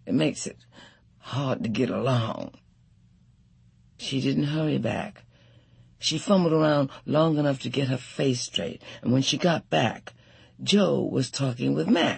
It makes it hard to get along." She didn't hurry back. She fumbled around long enough to get her face straight, and when she got back, Joe was talking with Matt.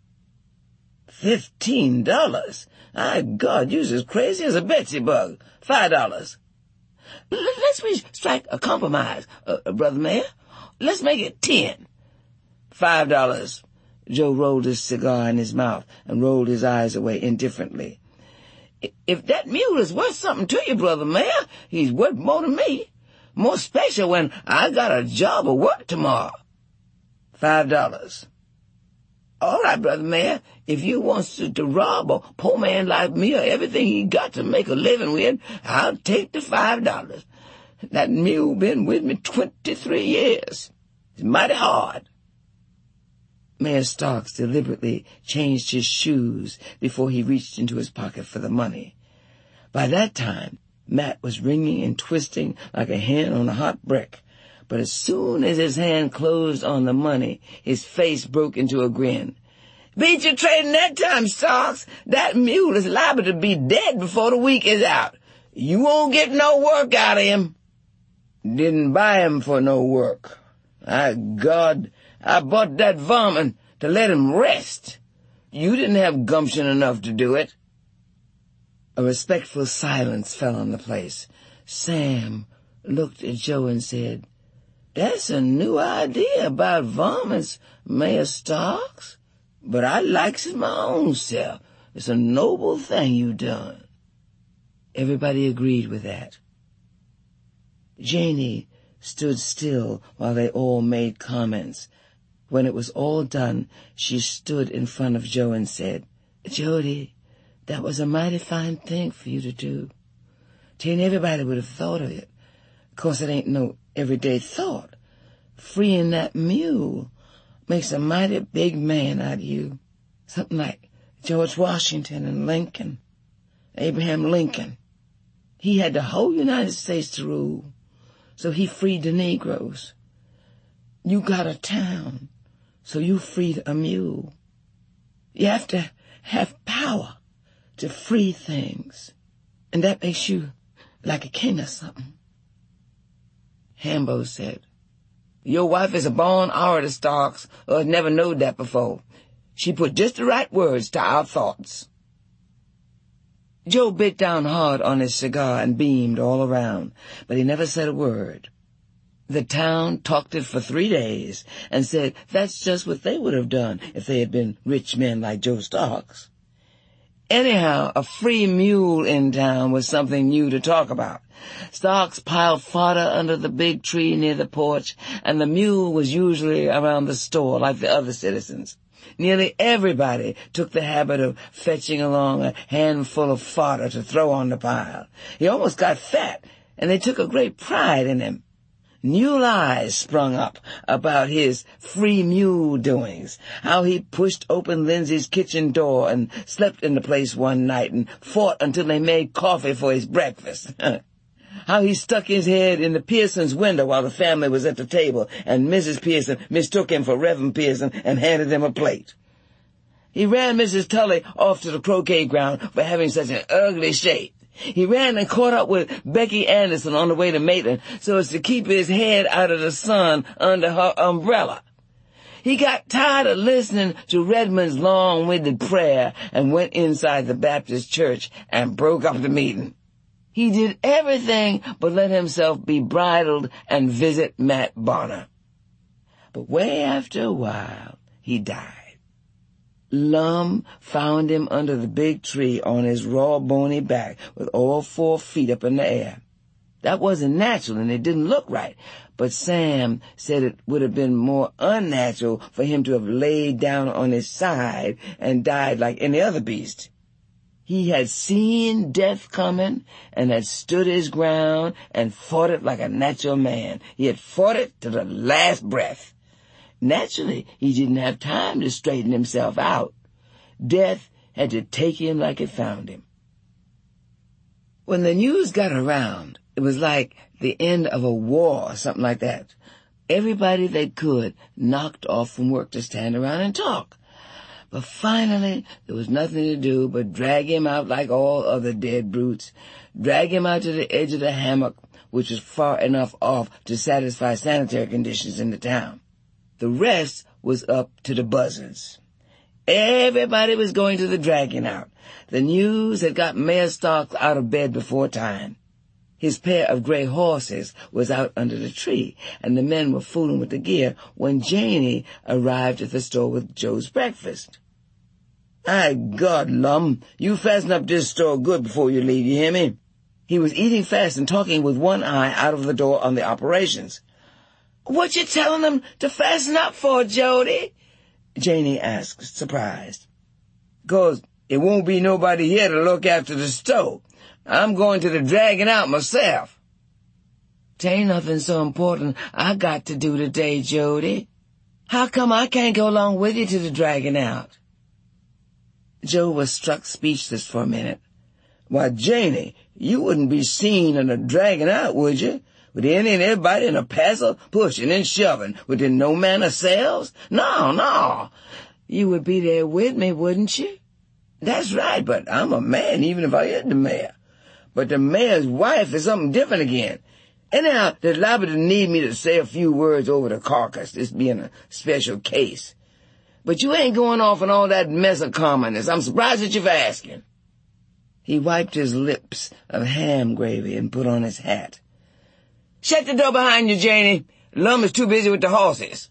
$15? My God, you's as crazy as a Betsy bug. $5. Let's we strike a compromise, Brother Mayor. Let's make it 10. $5. Joe rolled his cigar in his mouth and rolled his eyes away indifferently. If that mule is worth something to you, Brother Mayor, he's worth more to me. More special when I got a job of work tomorrow. $5. All right, Brother Mayor, if you wants to rob a poor man like me of everything he got to make a living with, I'll take the $5. That mule been with me 23 years. It's mighty hard. Mayor Starks deliberately changed his shoes before he reached into his pocket for the money. By that time, Matt was wringing and twisting like a hen on a hot brick. But as soon as his hand closed on the money, his face broke into a grin. "Beat you trading that time, Starks. That mule is liable to be dead before the week is out. You won't get no work out of him." "Didn't buy him for no work. God, I bought that varmint to let him rest. You didn't have gumption enough to do it." A respectful silence fell on the place. Sam looked at Joe and said, "That's a new idea about varmints, Mayor Starks. But I likes it my own self. It's a noble thing you done." Everybody agreed with that. Janie stood still while they all made comments. When it was all done, she stood in front of Joe and said, "Jody, that was a mighty fine thing for you to do. 'Tain't everybody would have thought of it. Of course, it ain't no everyday thought. Freeing that mule makes a mighty big man out of you. Something like George Washington and Lincoln. Abraham Lincoln. He had the whole United States to rule, so he freed the Negroes. You got a town, so you freed a mule. You have to have power to free things, and that makes you like a king or something." Hambo said, "Your wife is a born orator, Starks, or has never knowed that before. She put just the right words to our thoughts." Joe bit down hard on his cigar and beamed all around, but he never said a word. The town talked it for 3 days and said that's just what they would have done if they had been rich men like Joe Starks. Anyhow, a free mule in town was something new to talk about. Starks piled fodder under the big tree near the porch, and the mule was usually around the store like the other citizens. Nearly everybody took the habit of fetching along a handful of fodder to throw on the pile. He almost got fat, and they took a great pride in him. New lies sprung up about his free mule doings, how he pushed open Lindsay's kitchen door and slept in the place one night and fought until they made coffee for his breakfast. How he stuck his head in the Pearson's window while the family was at the table, and Mrs. Pearson mistook him for Reverend Pearson and handed him a plate. He ran Mrs. Tully off to the croquet ground for having such an ugly shape. He ran and caught up with Becky Anderson on the way to Maitland so as to keep his head out of the sun under her umbrella. He got tired of listening to Redmond's long-winded prayer and went inside the Baptist church and broke up the meeting. He did everything but let himself be bridled and visit Matt Bonner. But way after a while, he died. Lum found him under the big tree on his raw, bony back with all 4 feet up in the air. That wasn't natural and it didn't look right, but Sam said it would have been more unnatural for him to have laid down on his side and died like any other beast. He had seen death coming and had stood his ground and fought it like a natural man. He had fought it to the last breath. Naturally, he didn't have time to straighten himself out. Death had to take him like it found him. When the news got around, it was like the end of a war or something like that. Everybody that could knocked off from work to stand around and talk. But finally, there was nothing to do but drag him out like all other dead brutes, drag him out to the edge of the hammock, which was far enough off to satisfy sanitary conditions in the town. The rest was up to the buzzards. Everybody was going to the dragging out. The news had got Mayor Starks out of bed before time. His pair of gray horses was out under the tree, and the men were fooling with the gear when Janey arrived at the store with Joe's breakfast. "My God, Lum, you fasten up this store good before you leave, you hear me?" He was eating fast and talking with one eye out of the door on the operations. "What you telling them to fasten up for, Jody?" Janey asked, surprised. "'Cause it won't be nobody here to look after the store. I'm going to the dragging out myself." "'Tain't nothing so important I got to do today, Jody. How come I can't go along with you to the dragging out?" Joe was struck speechless for a minute. "Why, Janey, you wouldn't be seen in a dragging out, would you? With any and everybody in a passel, pushing and shoving, within no manner selves? No. You would be there with me, wouldn't you?" "That's right, but I'm a man, even if I is the mayor. But the mayor's wife is something different again. Anyhow, there's liable to need me to say a few words over the carcass, this being a special case. But you ain't going off on all that mess of commonness. I'm surprised at you for asking." He wiped his lips of ham gravy and put on his hat. "Shut the door behind you, Janey. Lum is too busy with the horses."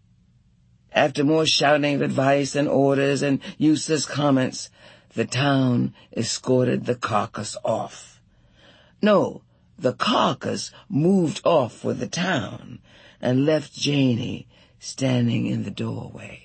After more shouting of advice and orders and useless comments, the town escorted the carcass off. No, the carcass moved off with the town and left Janey standing in the doorway.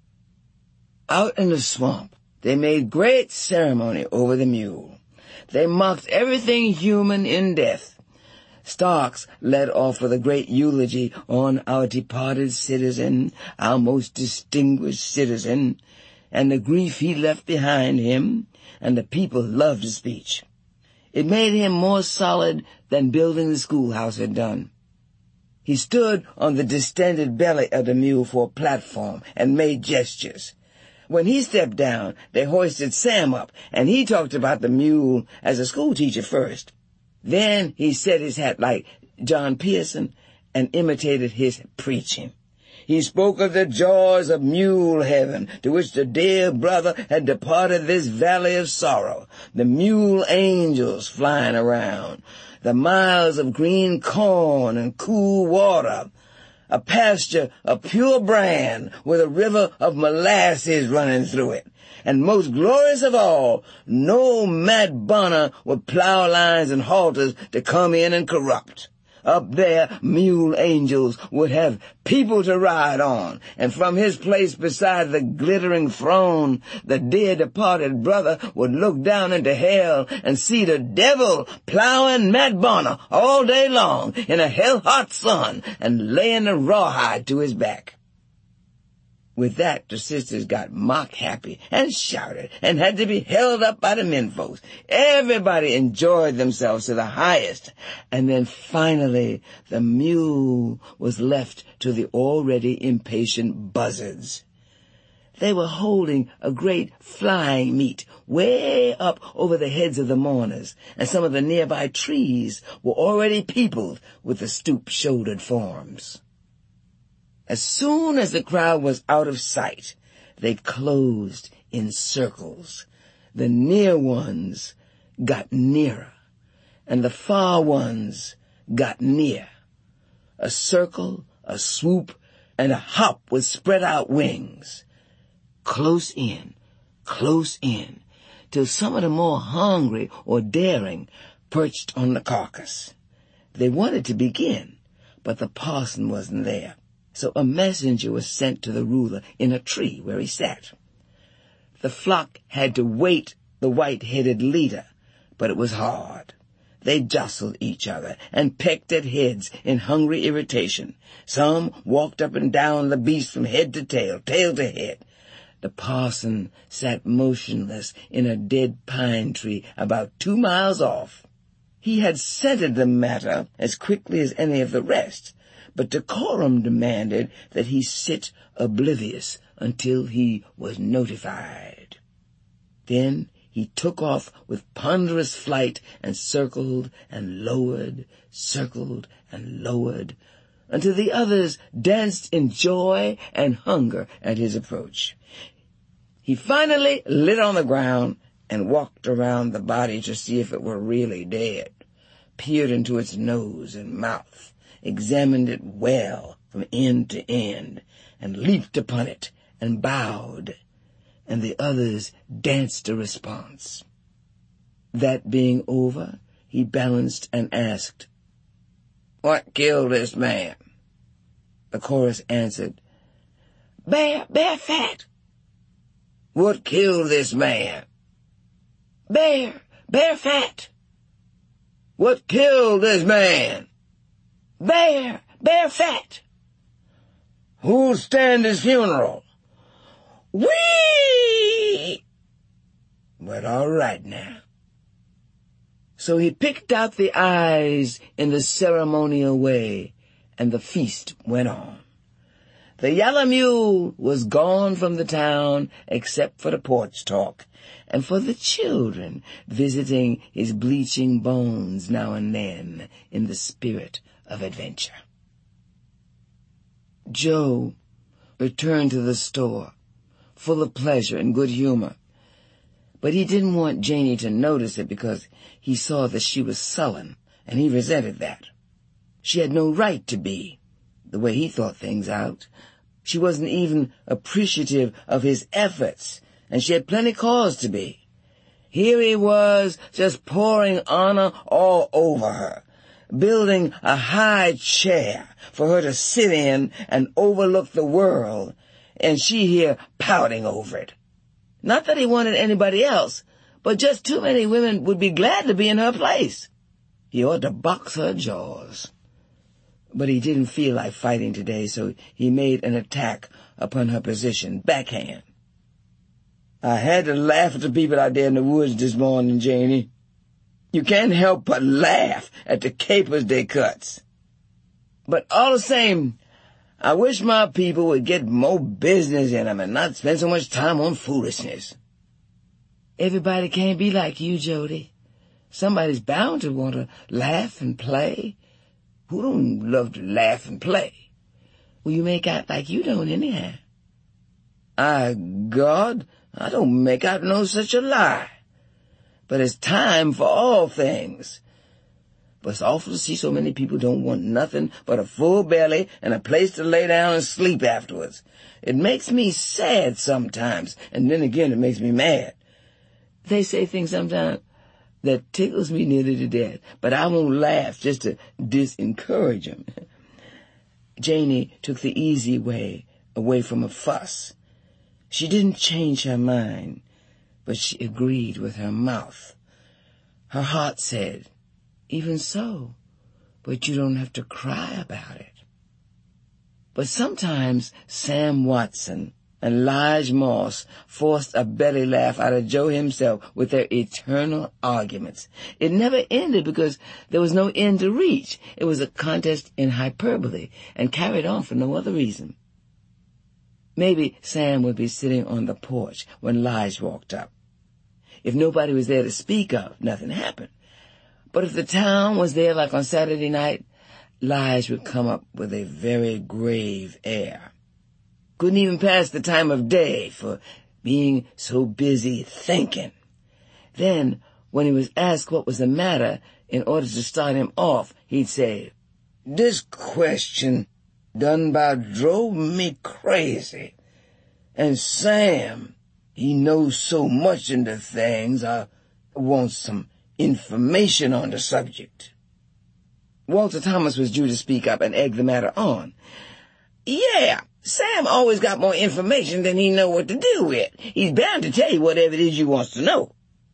Out in the swamp, they made great ceremony over the mule. They mocked everything human in death. Starks led off with a great eulogy on our departed citizen, our most distinguished citizen, and the grief he left behind him, and the people loved his speech. It made him more solid than building the schoolhouse had done. He stood on the distended belly of the mule for a platform and made gestures. When he stepped down, they hoisted Sam up, and he talked about the mule as a schoolteacher first. Then he set his hat like John Pearson and imitated his preaching. He spoke of the joys of mule heaven, to which the dear brother had departed this valley of sorrow, the mule angels flying around, the miles of green corn and cool water, a pasture of pure bran with a river of molasses running through it. And most glorious of all, no Mad Bonner with plow lines and halters to come in and corrupt. Up there, mule angels would have people to ride on, and from his place beside the glittering throne, the dear departed brother would look down into hell and see the devil plowing Mad Bonner all day long in a hell-hot sun and laying a rawhide to his back. With that, the sisters got mock happy and shouted and had to be held up by the menfolks. Everybody enjoyed themselves to the highest. And then finally, the mule was left to the already impatient buzzards. They were holding a great flying meet way up over the heads of the mourners, and some of the nearby trees were already peopled with the stoop-shouldered forms. As soon as the crowd was out of sight, they closed in circles. The near ones got nearer, and the far ones got near. A circle, a swoop, and a hop with spread-out wings. Close in, till some of the more hungry or daring perched on the carcass. They wanted to begin, but the parson wasn't there. So a messenger was sent to the ruler in a tree where he sat. The flock had to wait the white-headed leader, but it was hard. They jostled each other and pecked at heads in hungry irritation. Some walked up and down the beast from head to tail, tail to head. The parson sat motionless in a dead pine tree about 2 miles off. He had scented the matter as quickly as any of the rest, but decorum demanded that he sit oblivious until he was notified. Then he took off with ponderous flight and circled and lowered, circled and lowered, until the others danced in joy and hunger at his approach. He finally lit on the ground and walked around the body to see if it were really dead, peered into its nose and mouth, examined it well from end to end, and leaped upon it and bowed, and the others danced a response. That being over, he balanced and asked, "What killed this man?" The chorus answered, "Bear fat." "What killed this man?" Bear fat." "What killed this man?" Bear fat." "Who'll stand his funeral?" "We!" But all right now. So he picked out the eyes in the ceremonial way, and the feast went on. The yellow mule was gone from the town except for the porch talk, and for the children visiting his bleaching bones now and then in the spirit of adventure. Joe returned to the store, full of pleasure and good humor, but he didn't want Janie to notice it because he saw that she was sullen, and he resented that. She had no right to be, the way he thought things out. She wasn't even appreciative of his efforts, and she had plenty cause to be. Here he was, just pouring honor all over her, building a high chair for her to sit in and overlook the world, and she here pouting over it. Not that he wanted anybody else, but just too many women would be glad to be in her place. He ought to box her jaws. But he didn't feel like fighting today, so he made an attack upon her position, backhand. "I had to laugh at the people out there in the woods this morning, Janie. You can't help but laugh at the capers they cuts. But all the same, I wish my people would get more business in them and not spend so much time on foolishness." "Everybody can't be like you, Jody. Somebody's bound to want to laugh and play. Who don't love to laugh and play?" "Well, you make out like you don't anyhow." God, I don't make out no such a lie. But it's time for all things. But it's awful to see so many people don't want nothing but a full belly and a place to lay down and sleep afterwards. It makes me sad sometimes, and then again it makes me mad. They say things sometimes that tickles me nearly to death, but I won't laugh just to disencourage them. Janie took the easy way away from a fuss. She didn't change her mind, but she agreed with her mouth. Her heart said, "Even so, but you don't have to cry about it." But sometimes Sam Watson and Lige Moss forced a belly laugh out of Joe himself with their eternal arguments. It never ended because there was no end to reach. It was a contest in hyperbole and carried on for no other reason. Maybe Sam would be sitting on the porch when Lige walked up. If nobody was there to speak of, nothing happened. But if the town was there like on Saturday night, Lige would come up with a very grave air. Couldn't even pass the time of day for being so busy thinking. Then, when he was asked what was the matter, in order to start him off, he'd say, "This question done about drove me crazy. And Sam, he knows so much into things, I want some information on the subject." Walter Thomas was due to speak up and egg the matter on. "Yeah, Sam always got more information than he know what to do with. He's bound to tell you whatever it is you wants to know."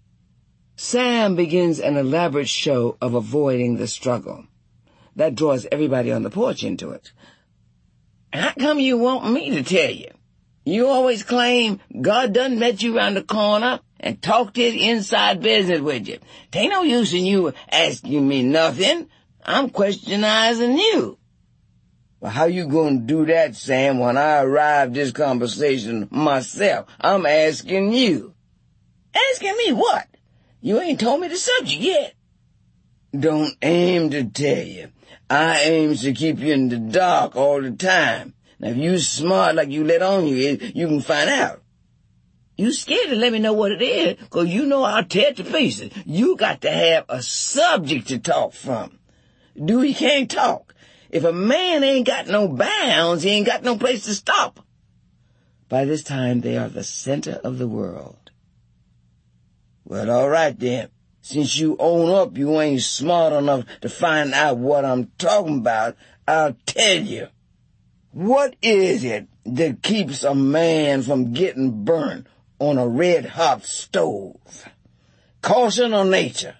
Sam begins an elaborate show of avoiding the struggle. That draws everybody on the porch into it. "How come you want me to tell you? You always claim God done met you round the corner and talked his inside business with you. 'Tain't no use in you asking me nothing. I'm questionizing you." Well, how you gonna do that, Sam, when I arrived this conversation myself? I'm asking you. Asking me what? You ain't told me the subject yet. Don't aim to tell you. I aims to keep you in the dark all the time. Now, if you smart like you let on you can find out. You scared to let me know what it is, 'cause you know I'll tear it to pieces. You got to have a subject to talk from. Dude, he can't talk. If a man ain't got no bounds, he ain't got no place to stop. By this time, they are the center of the world. Well, all right then. Since you own up you ain't smart enough to find out what I'm talking about, I'll tell you. What is it that keeps a man from getting burnt on a red-hot stove? Caution or nature?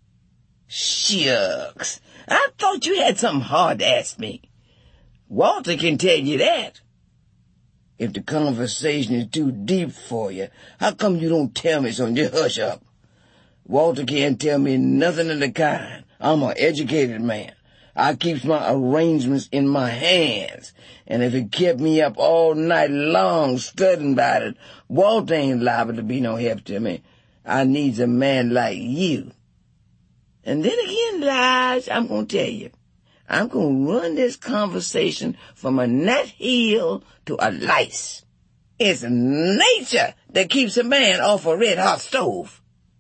Shucks. I thought you had something hard to ask me. Walter can tell you that. If the conversation is too deep for you, how come you don't tell me something? Just hush up. Walter can't tell me nothing of the kind. I'm an educated man. I keeps my arrangements in my hands, and if it kept me up all night long studying about it, Walter ain't liable to be no help to me. I needs a man like you. And then again, Lige, I'm going to tell you, I'm going to run this conversation from a nut heel to a lice. It's nature that keeps a man off a red-hot stove.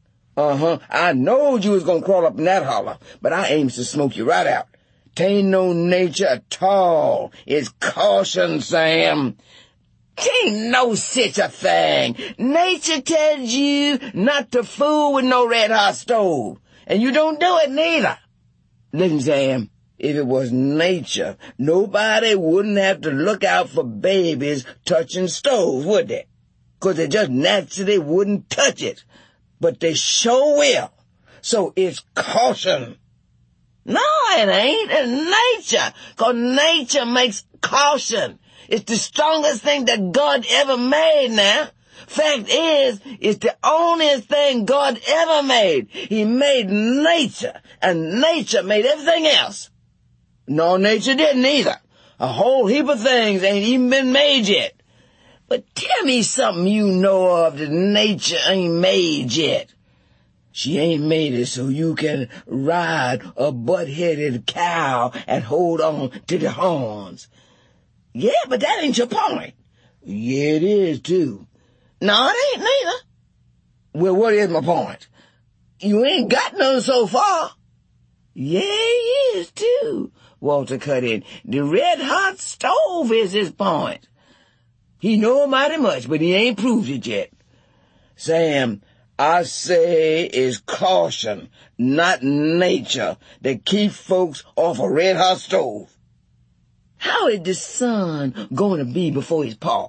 I knowed you was going to crawl up in that holler, but I aims to smoke you right out. 'Tain't no nature at all. It's caution, Sam. 'Tain't no such a thing. Nature tells you not to fool with no red-hot stove. And you don't do it neither. Listen, Sam, if it was nature, nobody wouldn't have to look out for babies touching stoves, would they? 'Cause they just naturally wouldn't touch it. But they sure will. So it's caution. No, it ain't. It's nature. 'Cause nature makes caution. It's the strongest thing that God ever made now. Fact is, it's the only thing God ever made. He made nature, and nature made everything else. No, nature didn't either. A whole heap of things ain't even been made yet. But tell me something you know of that nature ain't made yet. She ain't made it so you can ride a butt-headed cow and hold on to the horns. Yeah, but that ain't your point. Yeah, it is, too. No, it ain't neither. Well, what is my point? You ain't got none so far. Yeah, he is, too, Walter cut in. The red-hot stove is his point. He know mighty much, but he ain't proved it yet. Sam, I say it's caution, not nature, that keeps folks off a red-hot stove. How is the sun going to be before his paw?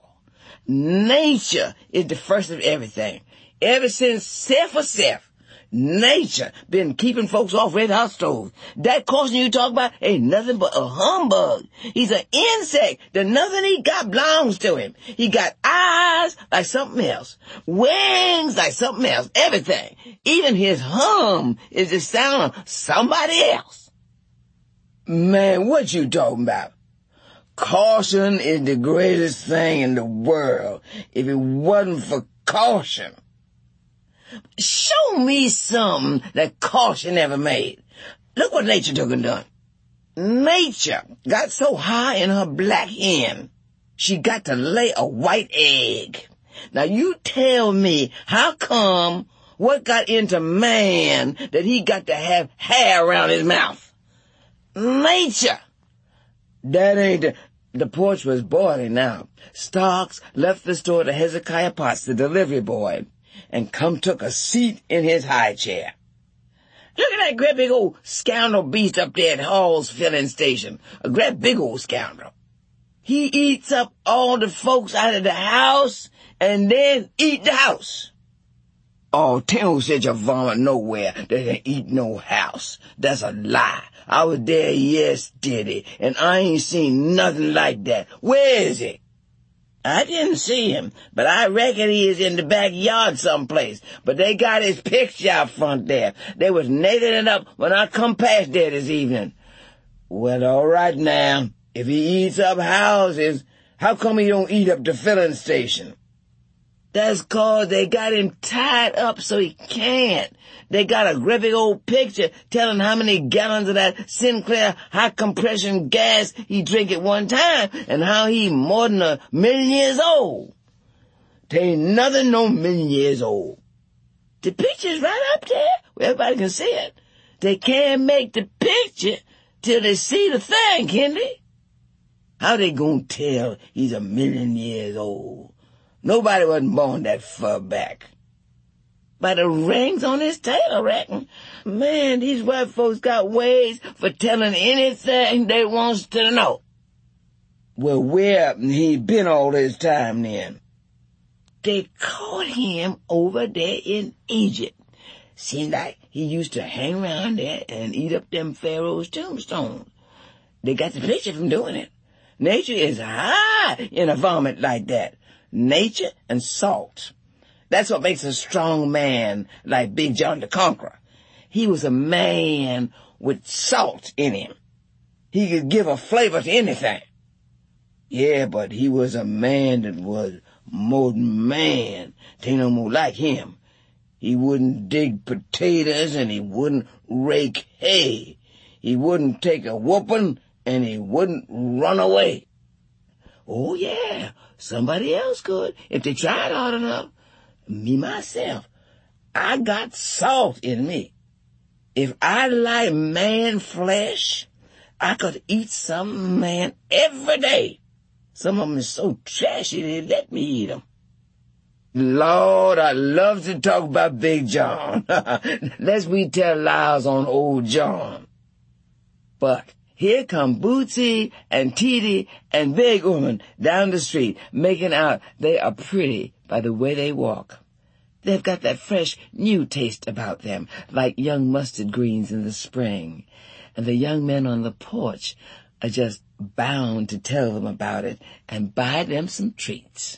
Nature is the first of everything. Ever since Seth was Seth, nature been keeping folks off red-hot stoves. That caution you talk about ain't nothing but a humbug. He's an insect that nothing he got belongs to him. He got eyes like something else, wings like something else, everything. Even his hum is the sound of somebody else. Man, what you talking about? Caution is the greatest thing in the world. If it wasn't for caution. Show me something that caution ever made. Look what nature took and done. Nature got so high in her black hen, she got to lay a white egg. Now you tell me, how come what got into man that he got to have hair around his mouth? Nature. That ain't the porch was boiling now. Starks left the store to Hezekiah Potts, the delivery boy, and come took a seat in his high chair. Look at that great big old scoundrel beast up there at Hall's filling station. A great big old scoundrel. He eats up all the folks out of the house and then eat the house. Oh, Tim said you vomit nowhere. They ain't eat no house. That's a lie. I was there yesterday, and I ain't seen nothing like that. Where is he? I didn't see him, but I reckon he is in the backyard someplace. But they got his picture out front there. They was nathing it up when I come past there this evening. Well, all right now. If he eats up houses, how come he don't eat up the filling station? That's 'cause they got him tied up so he can't. They got a graphic old picture telling how many gallons of that Sinclair high compression gas he drank at one time and how he more than 1,000,000 years old. There ain't nothing no 1,000,000 years old. The picture's right up there where everybody can see it. They can't make the picture till they see the thing, can they? How they gonna tell he's 1,000,000 years old? Nobody wasn't born that far back. By the rings on his tail, I reckon. Man, these white folks got ways for telling anything they wants to know. Well, where he been all this time then? They caught him over there in Egypt. Seems like he used to hang around there and eat up them pharaohs' tombstones. They got the picture from doing it. Nature is high in a vomit like that. Nature and salt. That's what makes a strong man like Big John the Conqueror. He was a man with salt in him. He could give a flavor to anything. Yeah, but he was a man that was more than man. Ain't no more like him. He wouldn't dig potatoes and he wouldn't rake hay. He wouldn't take a whooping and he wouldn't run away. Oh, yeah, somebody else could, if they tried hard enough. Me, myself, I got salt in me. If I like man flesh, I could eat some man every day. Some of them is so trashy they let me eat them. Lord, I love to talk about Big John. Lest we tell lies on old John. But here come Bootsy and Teety and Big Woman down the street, making out they are pretty by the way they walk. They've got that fresh, new taste about them, like young mustard greens in the spring. And the young men on the porch are just bound to tell them about it and buy them some treats.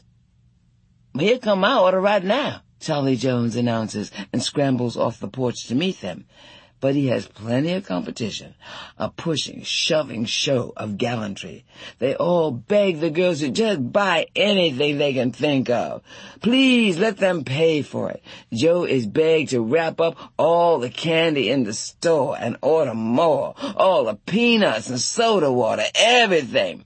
Here come my order right now, Charlie Jones announces and scrambles off the porch to meet them. But he has plenty of competition, a pushing, shoving show of gallantry. They all beg the girls to just buy anything they can think of. Please let them pay for it. Joe is begged to wrap up all the candy in the store and order more. All the peanuts and soda water, everything.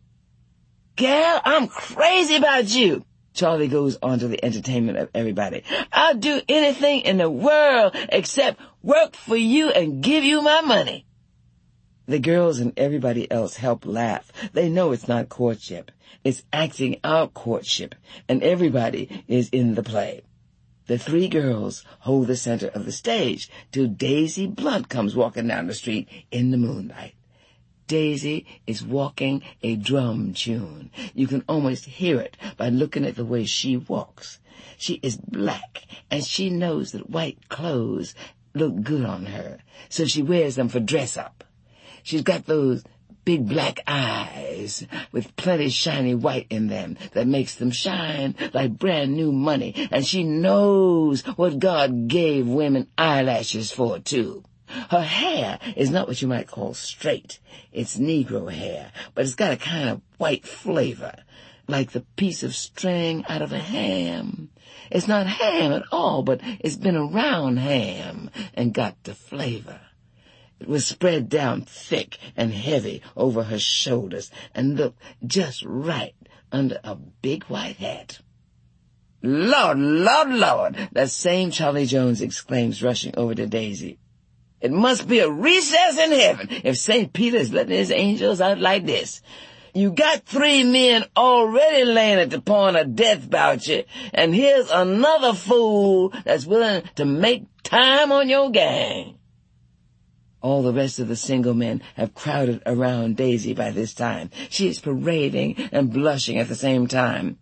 Gal, I'm crazy about you. Charlie goes on to the entertainment of everybody. I'll do anything in the world except work for you and give you my money. The girls and everybody else help laugh. They know it's not courtship. It's acting out courtship, and everybody is in the play. The three girls hold the center of the stage till Daisy Blunt comes walking down the street in the moonlight. Daisy is walking a drum tune. You can almost hear it by looking at the way she walks. She is black, and she knows that white clothes look good on her, so she wears them for dress-up. She's got those big black eyes with plenty shiny white in them that makes them shine like brand new money, and she knows what God gave women eyelashes for, too. Her hair is not what you might call straight. It's Negro hair, but it's got a kind of white flavor, like the piece of string out of a ham. It's not ham at all, but it's been around ham and got the flavor. It was spread down thick and heavy over her shoulders and looked just right under a big white hat. Lord, Lord, Lord, that same Charlie Jones exclaims, rushing over to Daisy. It must be a recess in heaven if St. Peter is letting his angels out like this. You got 3 men already laying at the point of death about you, and here's another fool that's willing to make time on your gang. All the rest of the single men have crowded around Daisy by this time. She is parading and blushing at the same time.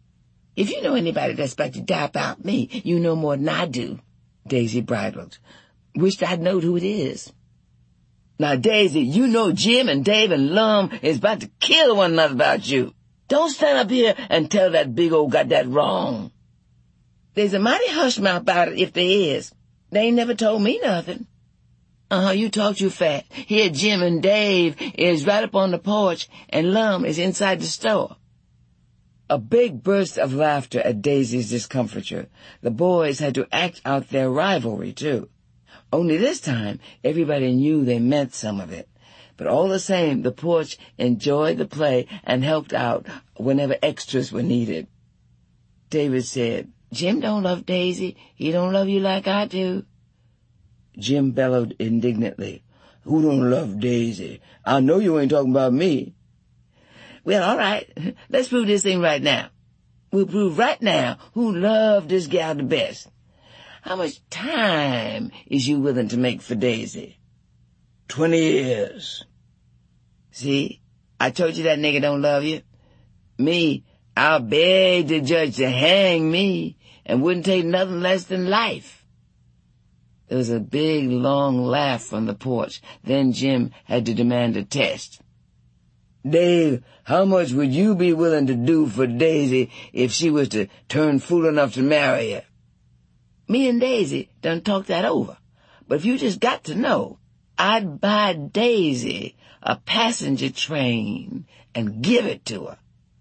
If you know anybody that's about to die about me, you know more than I do. Daisy bridled. Wished I'd knowed who it is. Now, Daisy, you know Jim and Dave and Lum is about to kill one another about you. Don't stand up here and tell that big old got that wrong. There's a mighty hush mouth about it if there is. They ain't never told me nothing. You talk too fast. Here, Jim and Dave is right up on the porch, and Lum is inside the store. A big burst of laughter at Daisy's discomfiture. The boys had to act out their rivalry, too. Only this time, everybody knew they meant some of it. But all the same, the porch enjoyed the play and helped out whenever extras were needed. David said, "Jim don't love Daisy. He don't love you like I do." Jim bellowed indignantly, "Who don't love Daisy? I know you ain't talking about me." "Well, all right. Let's prove this thing right now. We'll prove right now who loved this gal the best. How much time is you willing to make for Daisy?" 20 years. "See? I told you that nigga don't love you. Me, I'll beg the judge to hang me and wouldn't take nothing less than life." There was a big, long laugh from the porch. Then Jim had to demand a test. "Dave, how much would you be willing to do for Daisy if she was to turn fool enough to marry you?" "Me and Daisy done talked that over. But if you just got to know, I'd buy Daisy a passenger train and give it to her."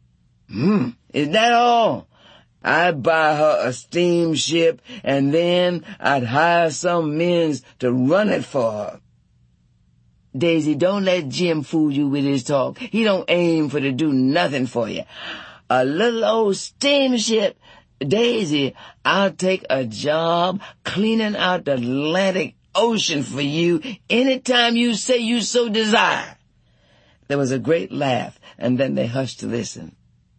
Is that all? I'd buy her a steamship, and then I'd hire some men to run it for her." "Daisy, don't let Jim fool you with his talk. He don't aim for to do nothing for you. A little old steamship. Daisy, I'll take a job cleaning out the Atlantic Ocean for you any time you say you so desire." There was a great laugh, and then they hushed to listen.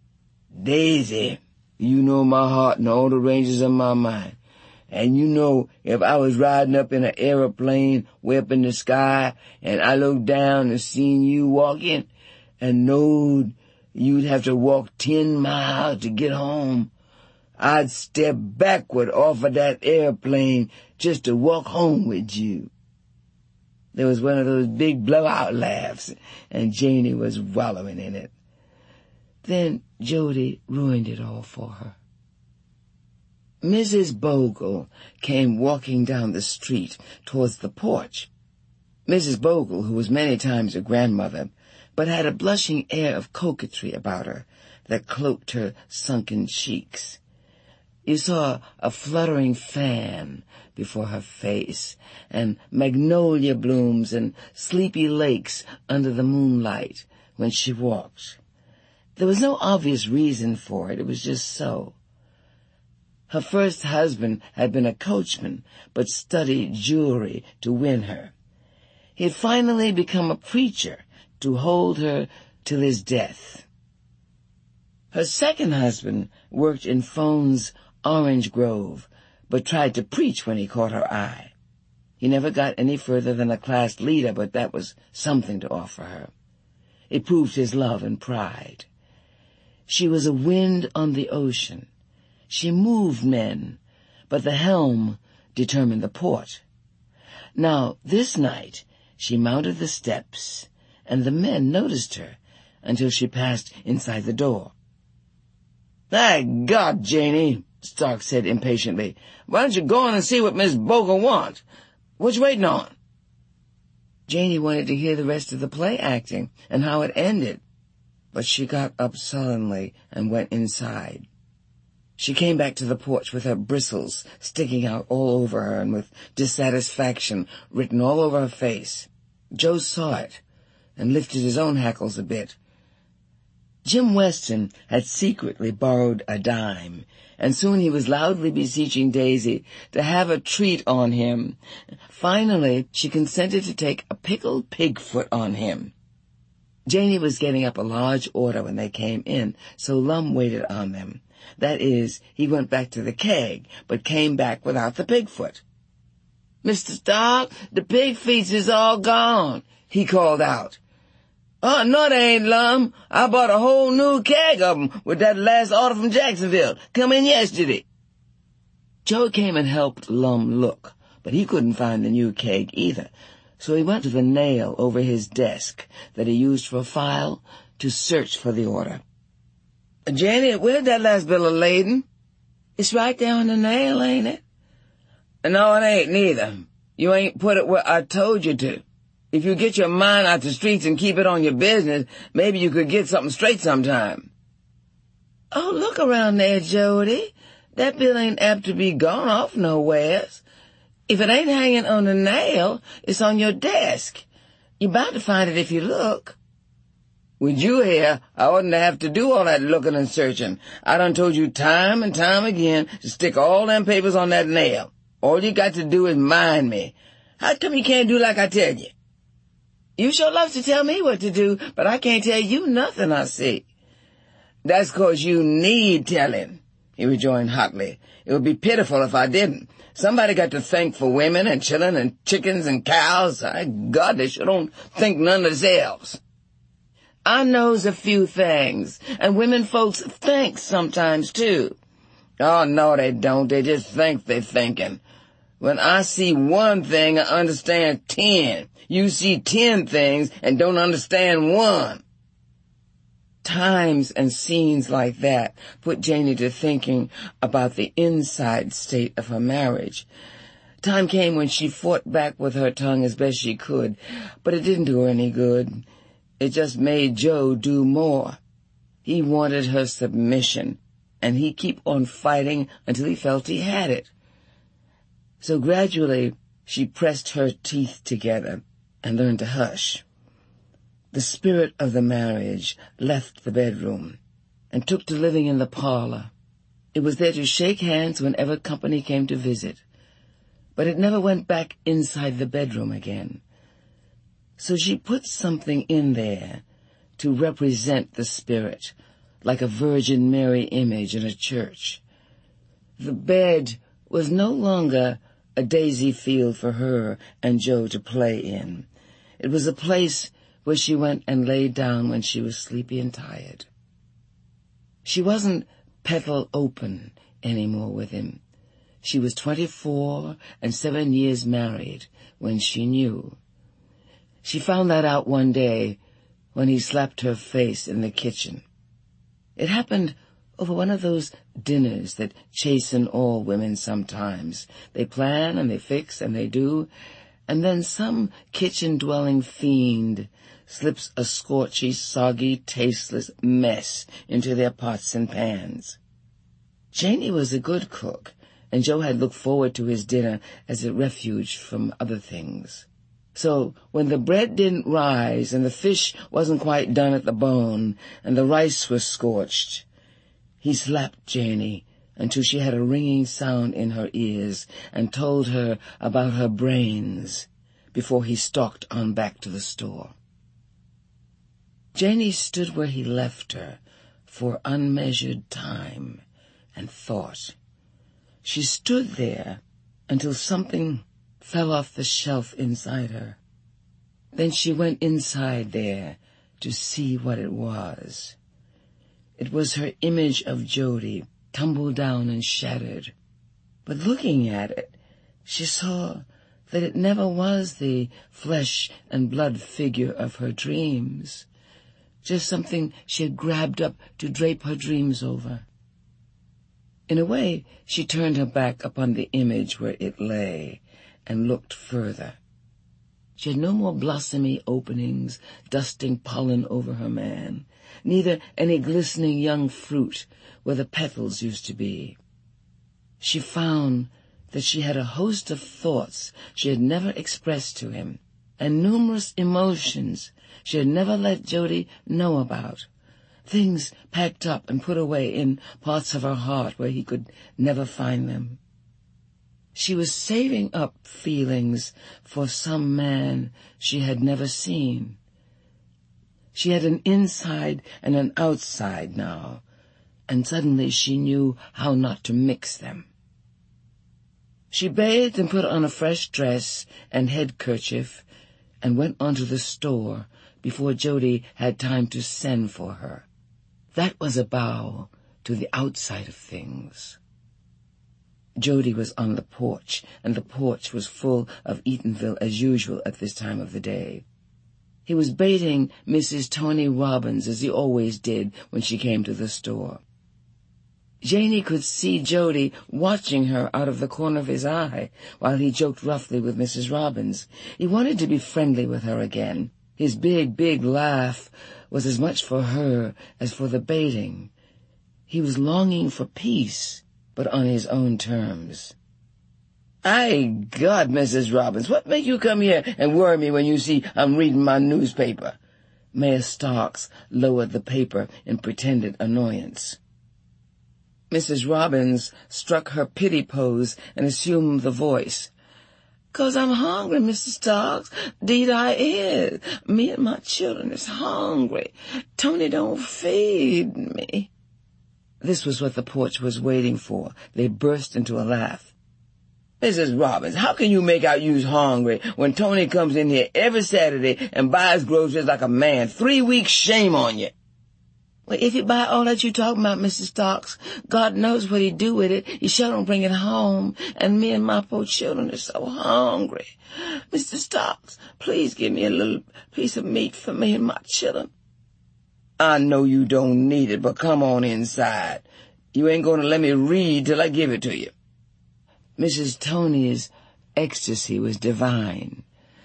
"Daisy, you know my heart and all the ranges of my mind. And you know if I was riding up in an aeroplane way up in the sky and I looked down and seen you walking and knowed you'd have to walk 10 miles to get home, I'd step backward off of that airplane just to walk home with you." There was one of those big blowout laughs, and Janie was wallowing in it. Then Jody ruined it all for her. Mrs. Bogle came walking down the street towards the porch. Mrs. Bogle, who was many times a grandmother, but had a blushing air of coquetry about her that cloaked her sunken cheeks. You saw a fluttering fan before her face, and magnolia blooms and sleepy lakes under the moonlight when she walked. There was no obvious reason for it. It was just so. Her first husband had been a coachman, but studied jewelry to win her. He had finally become a preacher to hold her till his death. Her second husband worked in Phone's Orange Grove, but tried to preach when he caught her eye. He never got any further than a class leader, but that was something to offer her. It proved his love and pride. She was a wind on the ocean. She moved men, but the helm determined the port. Now, this night, she mounted the steps, and the men noticed her until she passed inside the door. "My God, Janie," Stark said impatiently, "why don't you go on and see what Miss Bogle wants? What you waiting on?" Janie wanted to hear the rest of the play acting and how it ended, but she got up sullenly and went inside. She came back to the porch with her bristles sticking out all over her and with dissatisfaction written all over her face. Joe saw it and lifted his own hackles a bit. Jim Weston had secretly borrowed a dime, and soon he was loudly beseeching Daisy to have a treat on him. Finally, she consented to take a pickled pigfoot on him. Janie was getting up a large order when they came in, so Lum waited on them. That is, he went back to the keg, but came back without the pigfoot. "Mr. Stark, the pig feets is all gone," he called out. "Oh, no, they ain't, Lum. I bought a whole new keg of 'em with that last order from Jacksonville. Come in yesterday." Joe came and helped Lum look, but he couldn't find the new keg either, so he went to the nail over his desk that he used for a file to search for the order. "Janie, where's that last bill of lading?" "It's right there on the nail, ain't it?" "No, it ain't neither. You ain't put it where I told you to. If you get your mind out the streets and keep it on your business, maybe you could get something straight sometime. Oh, look around there, Jody. That bill ain't apt to be gone off nowheres. If it ain't hanging on a nail, it's on your desk. You're bound to find it if you look. With you here, I oughtn't to have to do all that looking and searching. I done told you time and time again to stick all them papers on that nail. All you got to do is mind me. How come you can't do like I tell you? You sure love to tell me what to do, but I can't tell you nothing I see. That's 'cause you need telling, he rejoined hotly. It would be pitiful if I didn't. Somebody got to think for women and children and chickens and cows. God, they sure don't think none of themselves. I knows a few things, and women folks think sometimes, too. Oh, no, they don't. They just think they're thinking. When I see one thing, I understand 10. You see 10 things and don't understand one. Times and scenes like that put Janey to thinking about the inside state of her marriage. Time came when she fought back with her tongue as best she could, but it didn't do her any good. It just made Joe do more. He wanted her submission, and he'd keep on fighting until he felt he had it. So gradually, she pressed her teeth together and learned to hush. The spirit of the marriage left the bedroom and took to living in the parlor. It was there to shake hands whenever company came to visit, but it never went back inside the bedroom again. So she put something in there to represent the spirit, like a Virgin Mary image in a church. The bed was no longer a daisy field for her and Joe to play in. It was a place where she went and lay down when she was sleepy and tired. She wasn't petal open anymore with him. She was 24 and 7 years married when she knew. She found that out one day when he slapped her face in the kitchen. It happened over one of those dinners that chasten all women sometimes. They plan and they fix and they do, and then some kitchen-dwelling fiend slips a scorchy, soggy, tasteless mess into their pots and pans. Janey was a good cook, and Joe had looked forward to his dinner as a refuge from other things. So when the bread didn't rise and the fish wasn't quite done at the bone and the rice was scorched, he slapped Janey until she had a ringing sound in her ears and told her about her brains before he stalked on back to the store. Janey stood where he left her for unmeasured time and thought. She stood there until something fell off the shelf inside her. Then she went inside there to see what it was. It was her image of Jody, tumbled down and shattered. But looking at it, she saw that it never was the flesh and blood figure of her dreams, just something she had grabbed up to drape her dreams over. In a way, she turned her back upon the image where it lay and looked further. She had no more blossomy openings dusting pollen over her man, neither any glistening young fruit where the petals used to be. She found that she had a host of thoughts she had never expressed to him, and numerous emotions she had never let Jody know about, things packed up and put away in parts of her heart where he could never find them. She was saving up feelings for some man she had never seen. She had an inside and an outside now, and suddenly she knew how not to mix them. She bathed and put on a fresh dress and headkerchief and went on to the store before Jody had time to send for her. That was a bow to the outside of things. Jody was on the porch, and the porch was full of Eatonville as usual at this time of the day. He was baiting Mrs. Tony Robbins as he always did when she came to the store. Janey could see Jody watching her out of the corner of his eye while he joked roughly with Mrs. Robbins. He wanted to be friendly with her again. His big laugh was as much for her as for the baiting. He was longing for peace, but on his own terms. "Ay, God, Mrs. Robbins, what make you come here and worry me when you see I'm reading my newspaper?" Mayor Starks lowered the paper in pretended annoyance. Mrs. Robbins struck her pity pose and assumed the voice. "'Cause I'm hungry, Mr. Starks. 'Deed I is. Me and my children is hungry. Tony don't feed me." This was what the porch was waiting for. They burst into a laugh. "Mrs. Robbins, how can you make out you's hungry when Tony comes in here every Saturday and buys groceries like a man? 3 weeks, shame on you." "Well, if you buy all that you talking about, Mr. Starks, God knows what he do with it. He sure don't bring it home, and me and my poor children are so hungry. Mr. Starks, please give me a little piece of meat for me and my children." "I know you don't need it, but come on inside. You ain't going to let me read till I give it to you." Mrs. Tony's ecstasy was divine.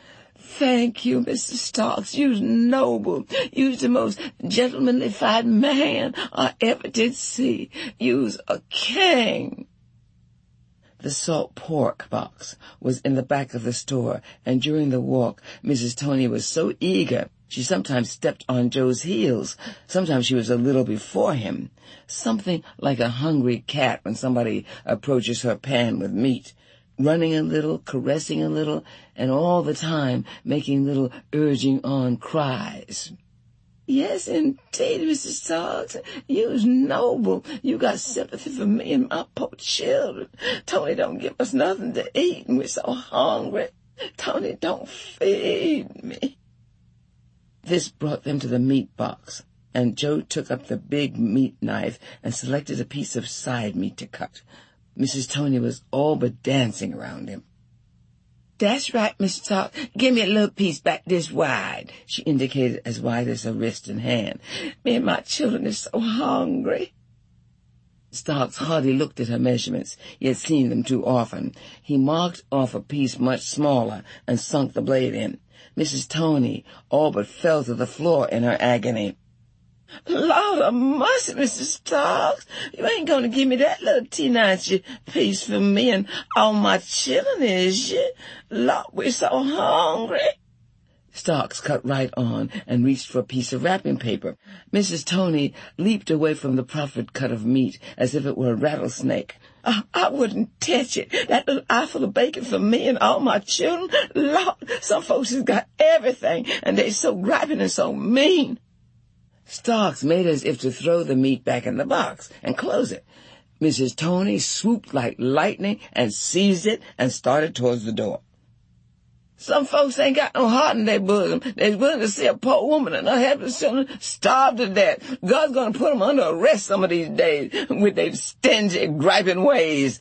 "Thank you, Mr. Starks. You's noble. You's the most gentlemanly-fied man I ever did see. You's a king." The salt pork box was in the back of the store, and during the walk, Mrs. Tony was so eager she sometimes stepped on Joe's heels. Sometimes she was a little before him, something like a hungry cat when somebody approaches her pan with meat, running a little, caressing a little, and all the time making little urging on cries. "Yes, indeed, Mrs. Starks. You's noble. You got sympathy for me and my poor children. Tony don't give us nothing to eat, and we're so hungry. Tony don't feed me." This brought them to the meat box, and Joe took up the big meat knife and selected a piece of side meat to cut. Mrs. Tony was all but dancing around him. "That's right, Mr. Starks. Give me a little piece back this wide." She indicated as wide as her wrist and hand. "Me and my children is so hungry." Starks hardly looked at her measurements. He had seen them too often. He marked off a piece much smaller and sunk the blade in. Mrs. Tony all but fell to the floor in her agony. "Lord of mercy, Mr. Starks, you ain't going to give me that little teeny piece for me and all my children, is you? Lord, we're so hungry." Starks cut right on and reached for a piece of wrapping paper. Mrs. Tony leaped away from the proffered cut of meat as if it were a rattlesnake. I wouldn't touch it. That little eyeful of bacon for me and all my children. Lord, some folks has got everything, and they're so griping and so mean." Starks made as if to throw the meat back in the box and close it. Mrs. Tony swooped like lightning and seized it and started towards the door. "Some folks ain't got no heart in their bosom. They're willing to see a poor woman and her helpless children starve to death. God's going to put them under arrest some of these days with their stingy, griping ways."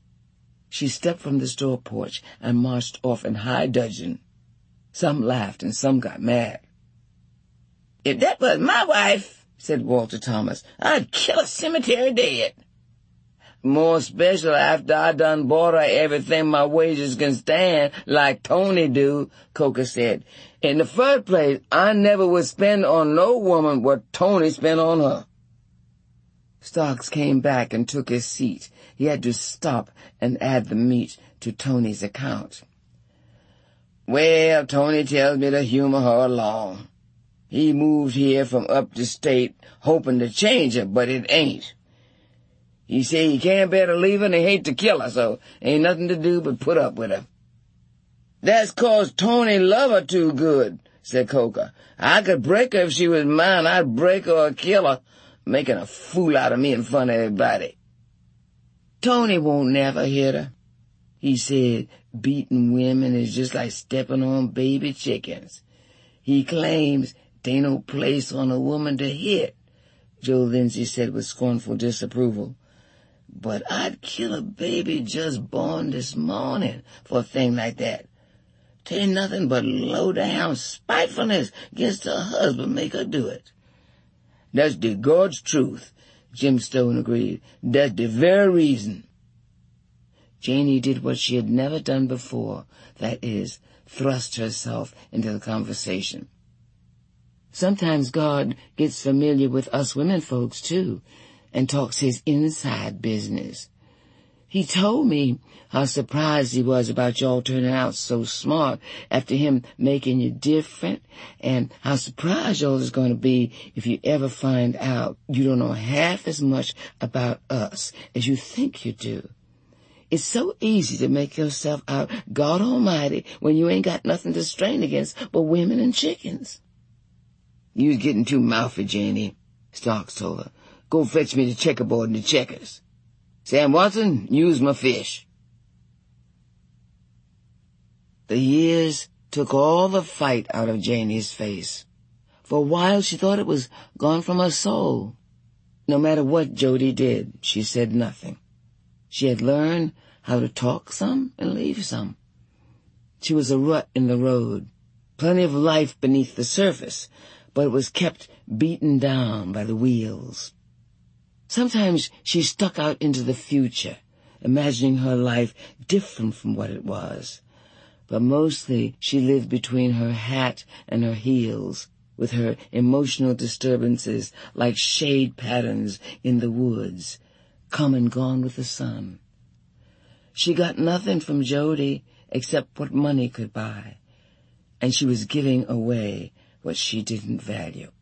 She stepped from the store porch and marched off in high dudgeon. Some laughed and some got mad. "If that was my wife," said Walter Thomas, "I'd kill a cemetery dead." "More special after I done bought her everything my wages can stand, like Tony do," Coker said. "In the first place, I never would spend on no woman what Tony spent on her." Starks came back and took his seat. He had to stop and add the meat to Tony's account. "Well, Tony tells me to humor her along. He moved here from up the state hoping to change her, but it ain't. He say he can't bear to leave her and he hate to kill her, so ain't nothing to do but put up with her." "That's 'cause Tony love her too good," said Coker. "I could break her if she was mine. I'd break her or kill her, making a fool out of me in front of everybody." "Tony won't never hit her. He said beating women is just like stepping on baby chickens. He claims there ain't no place on a woman to hit," Joe Lindsay said with scornful disapproval. "But I'd kill a baby just born this morning for a thing like that. 'Tain't nothing but low-down spitefulness against her husband make her do it." "That's the God's truth. Jim Stone agreed. "That's the very reason." Janey did what she had never done before, that is, thrust herself into the conversation. Sometimes God gets familiar with us women folks, too, and talks his inside business. He told me how surprised he was about y'all turning out so smart after him making you different, and how surprised y'all is going to be if you ever find out you don't know half as much about us as you think you do. It's so easy to make yourself out God Almighty when you ain't got nothing to strain against but women and chickens. "You's getting too mouthy, Janey," Starks told her. "Go fetch me the checkerboard and the checkers. Sam Watson, use my fish." The years took all the fight out of Janey's face. For a while she thought it was gone from her soul. No matter what Jody did, she said nothing. She had learned how to talk some and leave some. She was a rut in the road, plenty of life beneath the surface, but it was kept beaten down by the wheels. Sometimes she stuck out into the future, imagining her life different from what it was. But mostly she lived between her hat and her heels, with her emotional disturbances like shade patterns in the woods, come and gone with the sun. She got nothing from Jody except what money could buy, and she was giving away what she didn't value.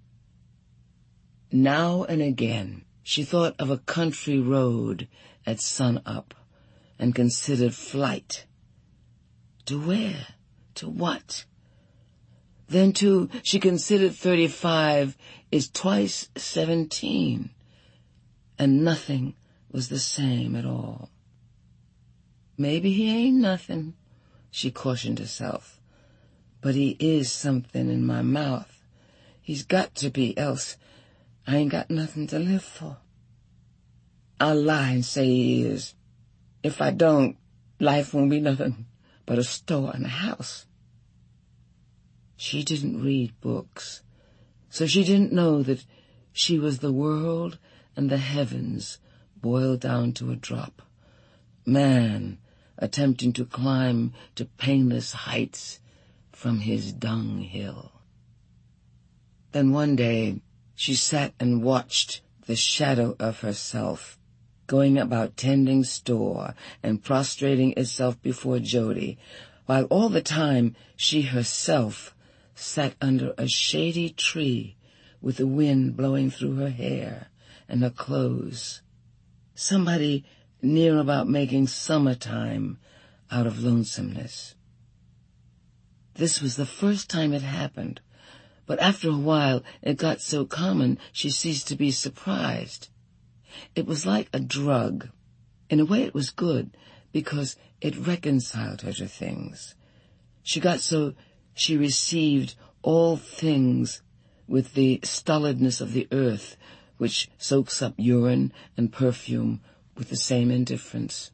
Now and again she thought of a country road at sun-up and considered flight. To where? To what? Then, too, she considered 35 is twice 17, and nothing was the same at all. "Maybe he ain't nothing," she cautioned herself, "but he is something in my mouth. He's got to be, else I ain't got nothing to live for. I'll lie and say he is. If I don't, life won't be nothing but a store and a house." She didn't read books, so she didn't know that she was the world and the heavens boiled down to a drop. Man attempting to climb to painless heights from his dunghill. Then one day she sat and watched the shadow of herself going about tending store and prostrating itself before Jody, while all the time she herself sat under a shady tree with the wind blowing through her hair and her clothes. Somebody near about making summertime out of lonesomeness. This was the first time it happened, but after a while it got so common she ceased to be surprised. It was like a drug. In a way it was good, because it reconciled her to things. She got so she received all things with the stolidness of the earth, which soaks up urine and perfume with the same indifference.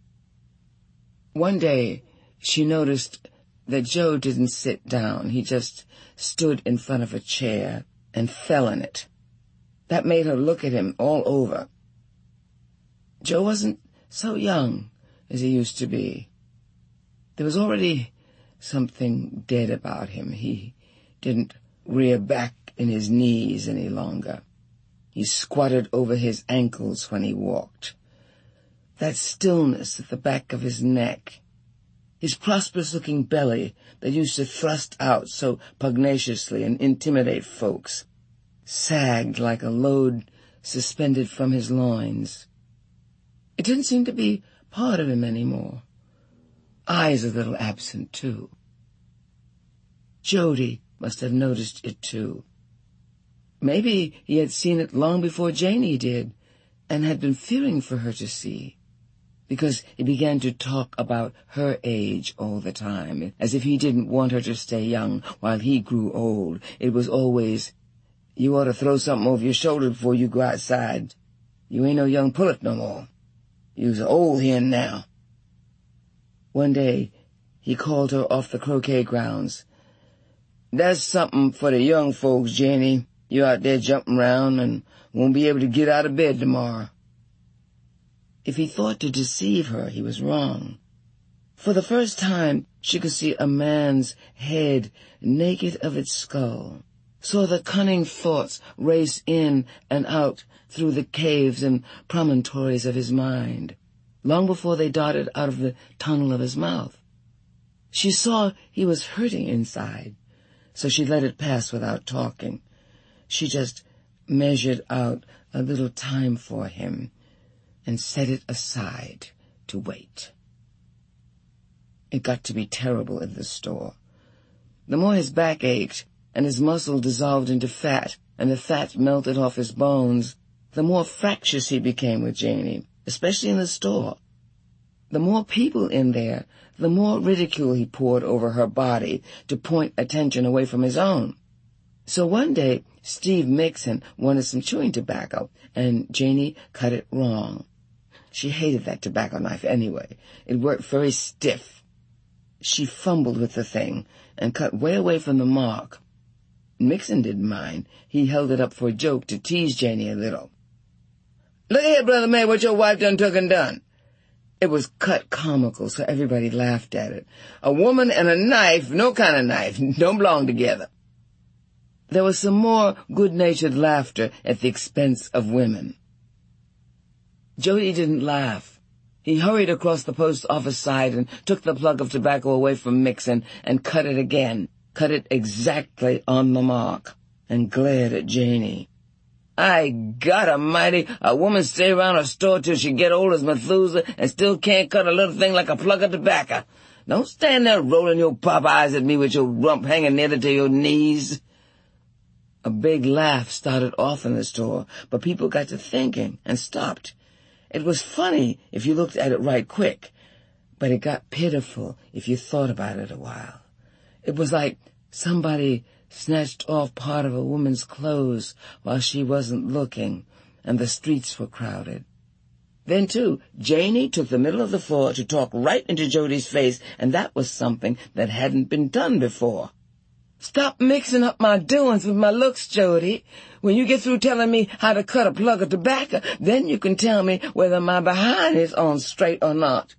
One day she noticed that Joe didn't sit down. He just stood in front of a chair and fell in it. That made her look at him all over. Joe wasn't so young as he used to be. There was already something dead about him. He didn't rear back in his knees any longer. He squatted over his ankles when he walked. That stillness at the back of his neck, his prosperous-looking belly that used to thrust out so pugnaciously and intimidate folks, sagged like a load suspended from his loins. It didn't seem to be part of him anymore. Eyes a little absent, too. Jody must have noticed it, too. Maybe he had seen it long before Janey did, and had been fearing for her to see, because he began to talk about her age all the time, as if he didn't want her to stay young while he grew old. It was always, "You ought to throw something over your shoulder before you go outside. You ain't no young pullet no more. You's a old hen now." One day he called her off the croquet grounds. "That's something for the young folks, Janey. You out there jumping round and Won't be able to get out of bed tomorrow." If he thought to deceive her, he was wrong. For the first time, she could see a man's head naked of its skull, saw the cunning thoughts race in and out through the caves and promontories of his mind, long before they darted out of the tunnel of his mouth. She saw he was hurting inside, so she let it pass without talking. She just measured out a little time for him and set it aside to wait. It got to be terrible in the store. The more his back ached and his muscle dissolved into fat and the fat melted off his bones, the more fractious he became with Janie, especially in the store. The more people in there, the more ridicule he poured over her body to point attention away from his own. So one day, Steve Mixon wanted some chewing tobacco, and Janie cut it wrong. She hated that tobacco knife anyway. It worked very stiff. She fumbled with the thing and cut way away from the mark. Mixon didn't mind. He held it up for a joke to tease Janie a little. "Look here, Brother May, what your wife done took and done." It was cut comical, so everybody laughed at it. A woman and a knife, no kind of knife, don't belong together. There was some more good-natured laughter at the expense of women. Jody didn't laugh. He hurried across the post office side and took the plug of tobacco away from Mixon and cut it again, cut it exactly on the mark, and glared at Janie. "I God Almighty, a woman stay around a store till she get old as Methuselah and still can't cut a little thing like a plug of tobacco. Don't stand there rolling your pop eyes at me with your rump hanging nearly to your knees." A big laugh started off in the store, but people got to thinking and stopped. It was funny if you looked at it right quick, but it got pitiful if you thought about it a while. It was like somebody snatched off part of a woman's clothes while she wasn't looking, and the streets were crowded. Then, too, Janie took the middle of the floor to talk right into Jody's face, and that was something that hadn't been done before. "Stop mixing up my doings with my looks, Jody. When you get through telling me how to cut a plug of tobacco, then you can tell me whether my behind is on straight or not."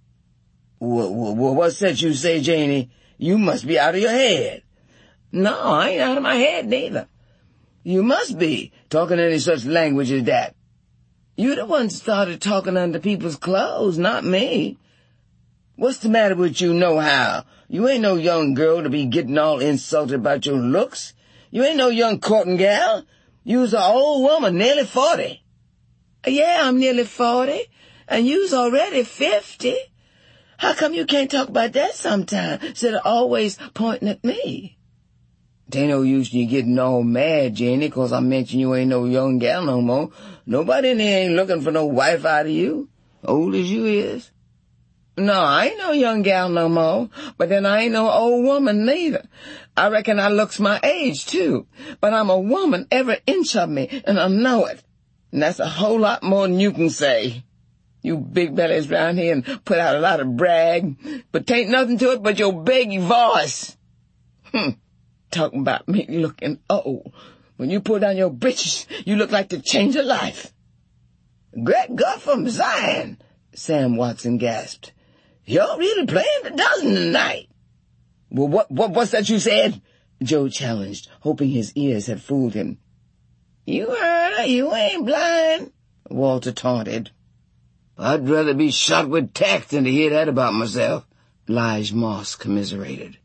What's that you say, Janie? You must be out of your head." "No, I ain't out of my head neither." "You must be, talking any such language as that. You the one started talking under people's clothes, not me. What's the matter with you, nohow? You ain't no young girl to be getting all insulted about your looks. You ain't no young courting gal. You's a old woman, nearly 40. "Yeah, I'm nearly 40, and you's already 50. How come you can't talk about that sometime, instead of always pointing at me?" "'Tain't no use you getting all mad, Janie, 'cause I mentioned you ain't no young gal no more. Nobody in here ain't looking for no wife out of you, old as you is." "No, I ain't no young gal no more, but then I ain't no old woman neither. I reckon I looks my age, too, but I'm a woman every inch of me, and I know it. And that's a whole lot more than you can say. You big bellies round here and put out a lot of brag, but 'tain't nothing to it but your big voice. Talking about me looking old. When you pull down your britches, you look like the change of life." "Great God from Zion," Sam Watson gasped. "You're really playing the dozen tonight." "Well, what's that you said?" Joe challenged, hoping his ears had fooled him. "You heard her, you ain't blind," Walter taunted. "I'd rather be shot with tacks than to hear that about myself," Lige Moss commiserated.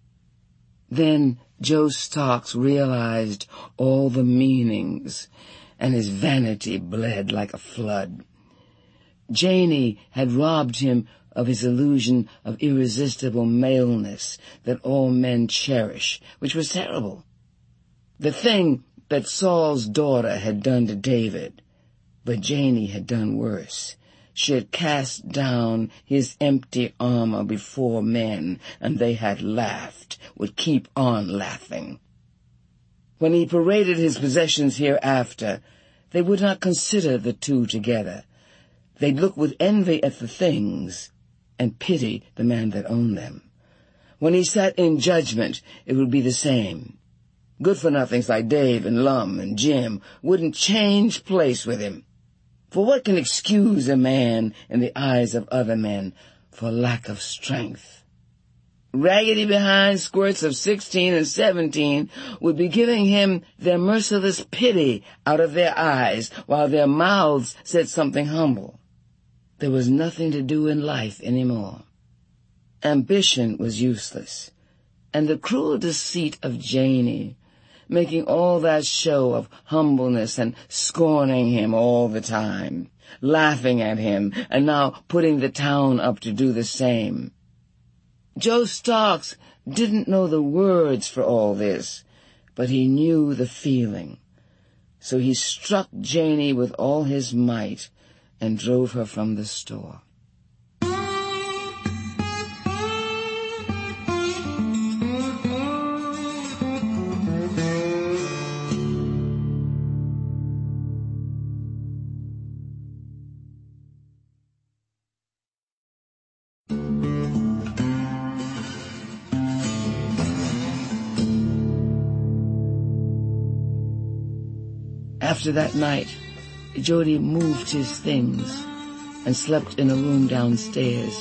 Then Joe Starks realized all the meanings, and his vanity bled like a flood. Janie had robbed him of his illusion of irresistible maleness that all men cherish, which was terrible. The thing that Saul's daughter had done to David, but Janie had done worse. She had cast down his empty armor before men, and they had laughed, would keep on laughing. When he paraded his possessions hereafter, they would not consider the two together. They'd look with envy at the things and pity the man that owned them. When he sat in judgment, it would be the same. Good-for-nothings like Dave and Lum and Jim wouldn't change place with him. For what can excuse a man in the eyes of other men for lack of strength? Raggedy behind squirts of 16 and 17 would be giving him their merciless pity out of their eyes, while their mouths said something humble. There was nothing to do in life anymore. Ambition was useless, and the cruel deceit of Janey, making all that show of humbleness and scorning him all the time, laughing at him, and now putting the town up to do the same. Joe Starks didn't know the words for all this, but he knew the feeling. So he struck Janey with all his might and drove her from the store. After that night, Jody moved his things and slept in a room downstairs.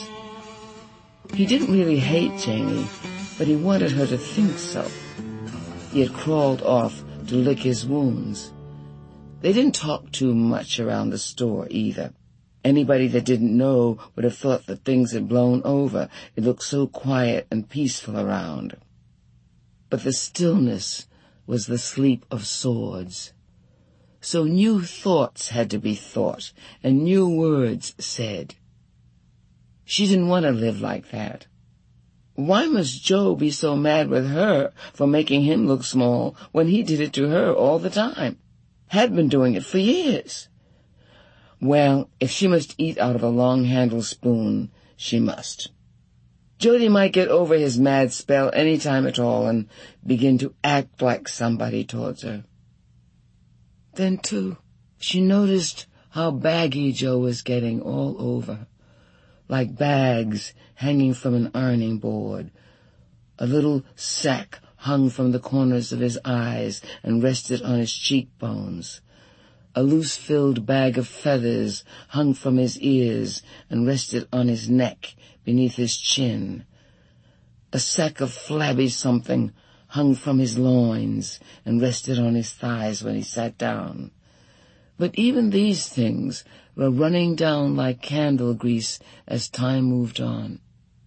He didn't really hate Janey, but he wanted her to think so. He had crawled off to lick his wounds. They didn't talk too much around the store either. Anybody that didn't know would have thought that things had blown over. It looked so quiet and peaceful around. But the stillness was the sleep of swords. So new thoughts had to be thought, and new words said. She didn't want to live like that. Why must Joe be so mad with her for making him look small when he did it to her all the time? Had been doing it for years. Well, if she must eat out of a long-handled spoon, she must. Jody might get over his mad spell any time at all and begin to act like somebody towards her. Then, too, she noticed how baggy Joe was getting all over, like bags hanging from an ironing board. A little sack hung from the corners of his eyes and rested on his cheekbones. A loose-filled bag of feathers hung from his ears and rested on his neck beneath his chin. A sack of flabby something hung from his loins and rested on his thighs when he sat down. But even these things were running down like candle grease as time moved on.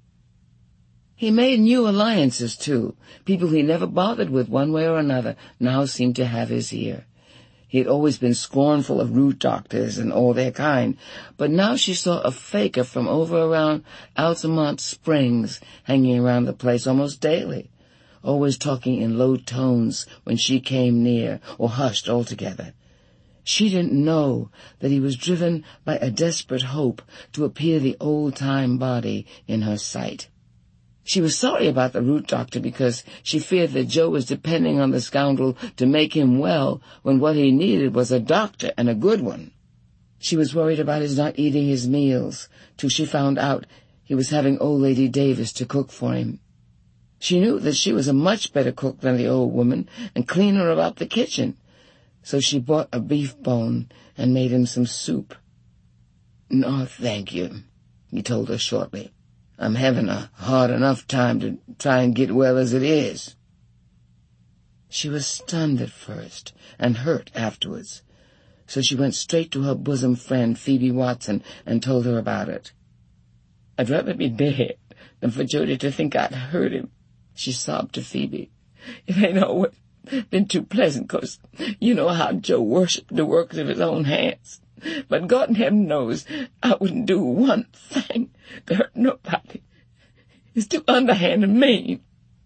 He made new alliances, too. People he never bothered with one way or another now seemed to have his ear. He had always been scornful of root doctors and all their kind, but now she saw a faker from over around Altamont Springs hanging around the place almost daily, always talking in low tones when she came near, or hushed altogether. She didn't know that he was driven by a desperate hope to appear the old-time body in her sight. She was sorry about the root doctor because she feared that Joe was depending on the scoundrel to make him well when what he needed was a doctor and a good one. She was worried about his not eating his meals till she found out he was having old lady Davis to cook for him. She knew that she was a much better cook than the old woman and cleaner about the kitchen, so she bought a beef bone and made him some soup. "No, thank you," he told her shortly. "I'm having a hard enough time to try and get well as it is." She was stunned at first and hurt afterwards, so she went straight to her bosom friend Phoebe Watson and told her about it. "I'd rather be dead than for Jody to think I'd hurt him," she sobbed to Phoebe. "It ain't always been too pleasant, 'cause you know how Joe worshipped the works of his own hands. But God in heaven knows I wouldn't do one thing to hurt nobody. It's too underhand and mean."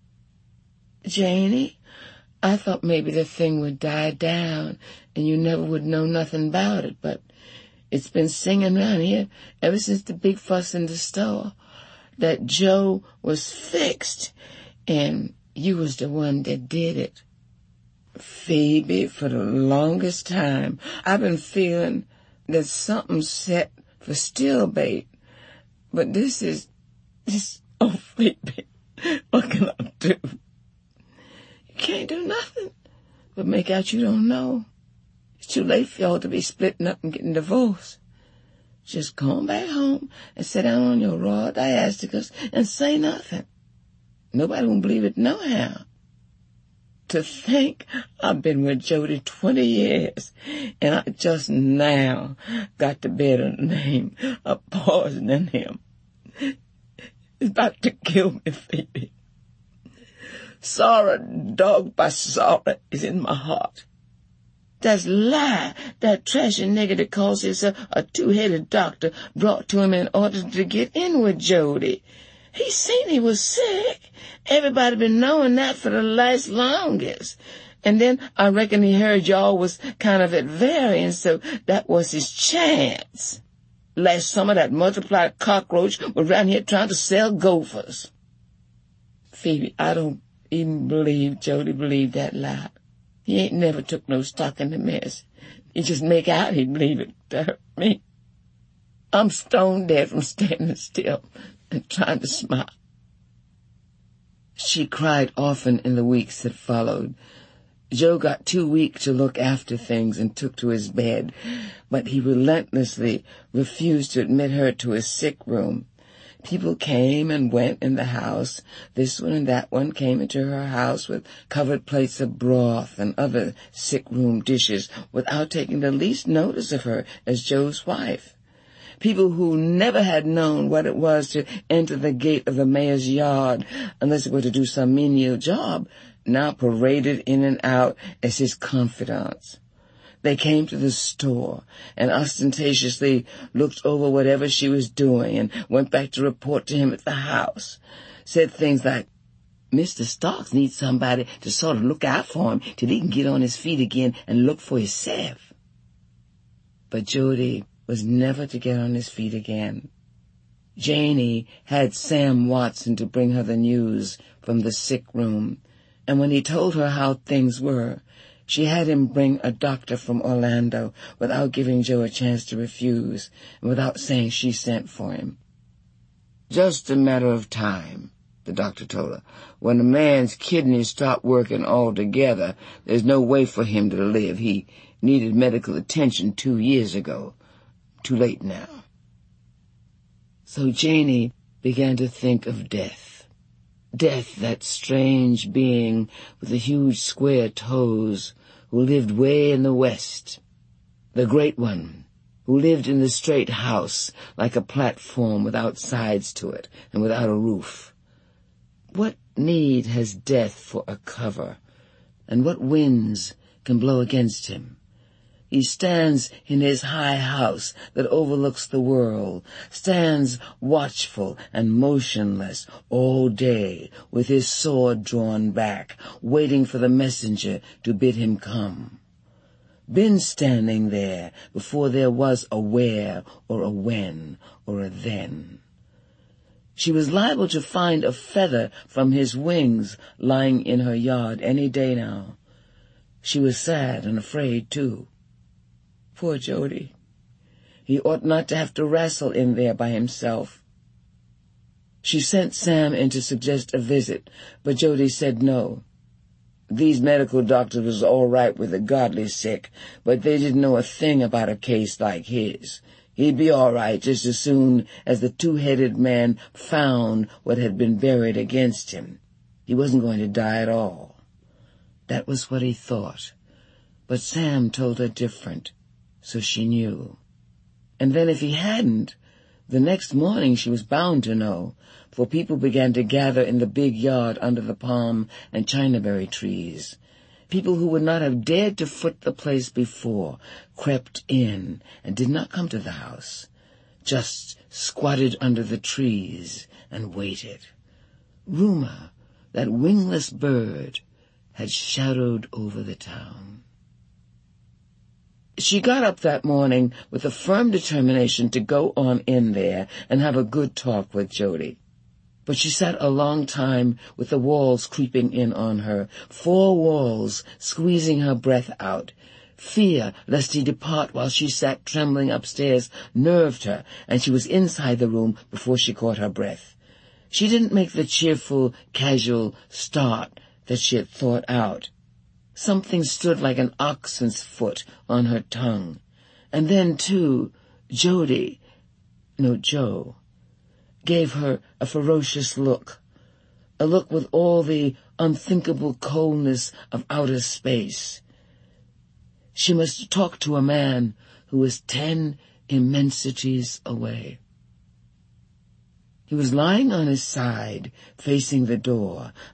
"Janey, I thought maybe the thing would die down and you never would know nothing about it, but it's been singing round here ever since the big fuss in the store that Joe was fixed and you was the one that did it." "Phoebe, for the longest time I've been feeling that something's set for stillbait, but this, oh, Phoebe, what can I do?" "You can't do nothing. but make out you don't know. It's too late for y'all to be splitting up and getting divorced. Just come back home and sit down on your raw diasticus and say nothing. Nobody won't believe it nohow. To think I've been with Jody 20 years, and I just now got to bed on the name of poisoning him. It's about to kill me, Phoebe. Sorrow, dogged by sorrow, is in my heart. That's lie, that trashy nigger that calls himself a two-headed doctor brought to him in order to get in with Jody. He seen he was sick. Everybody been knowing that for the longest. And then I reckon he heard y'all was kind of at variance, so that was his chance. Last summer, that multiplied cockroach was around here trying to sell gophers. Phoebe, I don't even believe Jody believed that lie. He ain't never took no stock in the mess. He just make out he believe it to hurt me. I'm stone dead from standing still and trying to smile. She cried often in the weeks that followed. Joe got too weak to look after things and took to his bed, but he relentlessly refused to admit her to his sick room. People came and went in the house. This one and that one came into her house with covered plates of broth and other sick room dishes without taking the least notice of her as Joe's wife. People who never had known what it was to enter the gate of the mayor's yard unless it were to do some menial job now paraded in and out as his confidants. They came to the store and ostentatiously looked over whatever she was doing and went back to report to him at the house. Said things like, Mr. Starks needs somebody to sort of look out for him till he can get on his feet again and look for himself. But Jody was never to get on his feet again. Janie had Sam Watson to bring her the news from the sick room, and when he told her how things were, she had him bring a doctor from Orlando without giving Joe a chance to refuse and without saying she sent for him. Just a matter of time, the doctor told her. When a man's kidneys stop working altogether, there's no way for him to live. He needed medical attention 2 years ago. Too late now. So Janie began to think of death. Death, that strange being with the huge square toes who lived way in the west. The great one who lived in the straight house like a platform without sides to it and without a roof. What need has death for a cover, and what winds can blow against him? He stands in his high house that overlooks the world, stands watchful and motionless all day with his sword drawn back, waiting for the messenger to bid him come. Been standing there before there was a where or a when or a then. She was liable to find a feather from his wings lying in her yard any day now. She was sad and afraid, too. Poor Jody. He ought not to have to wrestle in there by himself. She sent Sam in to suggest a visit, but Jody said no. These medical doctors was all right with the godly sick, but they didn't know a thing about a case like his. He'd be all right just as soon as the two-headed man found what had been buried against him. He wasn't going to die at all. That was what he thought. But Sam told her different. So she knew. And then if he hadn't, the next morning she was bound to know, for people began to gather in the big yard under the palm and chinaberry trees. People who would not have dared to foot the place before crept in and did not come to the house, just squatted under the trees and waited. Rumor, that wingless bird, had shadowed over the town. She got up that morning with a firm determination to go on in there and have a good talk with Jody. But she sat a long time with the walls creeping in on her, 4 walls squeezing her breath out. Fear lest he depart while she sat trembling upstairs nerved her, and she was inside the room before she caught her breath. She didn't make the cheerful, casual start that she had thought out. Something stood like an oxen's foot on her tongue. And then, too, Joe gave her a ferocious look, a look with all the unthinkable coldness of outer space. She must talk to a man who was 10 immensities away. He was lying on his side, facing the door,